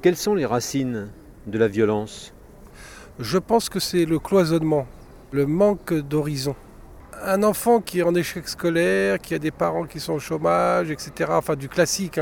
Quelles sont les racines de la violence ? Je pense que c'est le cloisonnement, le manque d'horizon. Un enfant qui est en échec scolaire, qui a des parents qui sont au chômage, etc., enfin du classique,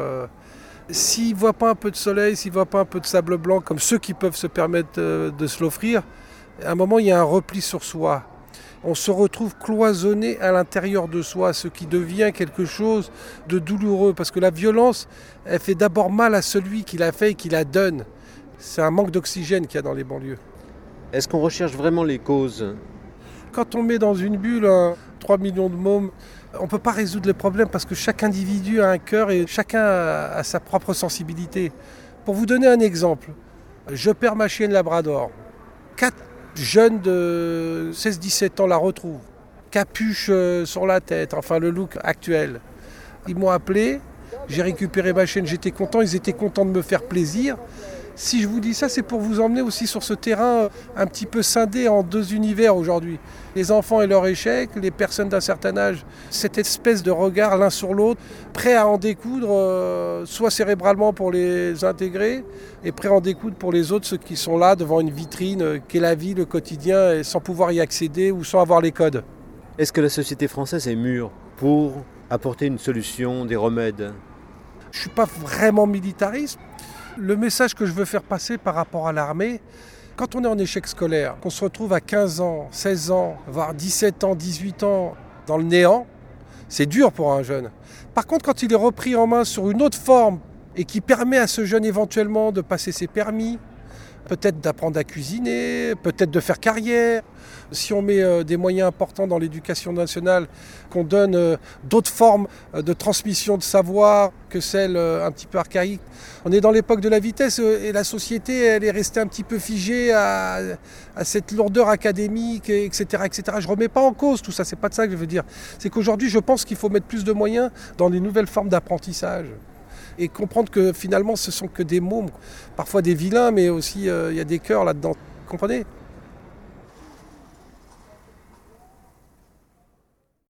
s'il ne voit pas un peu de soleil, s'il ne voit pas un peu de sable blanc, comme ceux qui peuvent se permettre de se l'offrir, à un moment il y a un repli sur soi. On se retrouve cloisonné à l'intérieur de soi, ce qui devient quelque chose de douloureux. Parce que la violence, elle fait d'abord mal à celui qui la fait et qui la donne. C'est un manque d'oxygène qu'il y a dans les banlieues. Est-ce qu'on recherche vraiment les causes ? Quand on met dans une bulle 3 millions de mômes, on ne peut pas résoudre les problèmes parce que chaque individu a un cœur et chacun a sa propre sensibilité. Pour vous donner un exemple, je perds ma chienne Labrador. 4 jeunes de 16-17 ans la retrouvent. Capuche sur la tête, enfin le look actuel. Ils m'ont appelé, j'ai récupéré ma chienne, j'étais content, ils étaient contents de me faire plaisir. Si je vous dis ça, c'est pour vous emmener aussi sur ce terrain un petit peu scindé en 2 univers aujourd'hui. Les enfants et leur échec, les personnes d'un certain âge, cette espèce de regard l'un sur l'autre, prêt à en découdre, soit cérébralement pour les intégrer, et prêt à en découdre pour les autres, ceux qui sont là devant une vitrine qu'est la vie, le quotidien, et sans pouvoir y accéder ou sans avoir les codes. Est-ce que la société française est mûre pour apporter une solution, des remèdes ? Je ne suis pas vraiment militariste. Le message que je veux faire passer par rapport à l'armée, quand on est en échec scolaire, qu'on se retrouve à 15 ans, 16 ans, voire 17 ans, 18 ans dans le néant, c'est dur pour un jeune. Par contre, quand il est repris en main sur une autre forme et qui permet à ce jeune éventuellement de passer ses permis, peut-être d'apprendre à cuisiner, peut-être de faire carrière. Si on met des moyens importants dans l'éducation nationale, qu'on donne d'autres formes de transmission de savoir que celles un petit peu archaïques. On est dans l'époque de la vitesse et la société, elle est restée un petit peu figée à cette lourdeur académique, etc., etc. Je ne remets pas en cause tout ça, c'est pas de ça que je veux dire. C'est qu'aujourd'hui, je pense qu'il faut mettre plus de moyens dans les nouvelles formes d'apprentissage. Et comprendre que finalement ce sont que des mômes, parfois des vilains, mais aussi il y a des cœurs là-dedans. Vous comprenez ?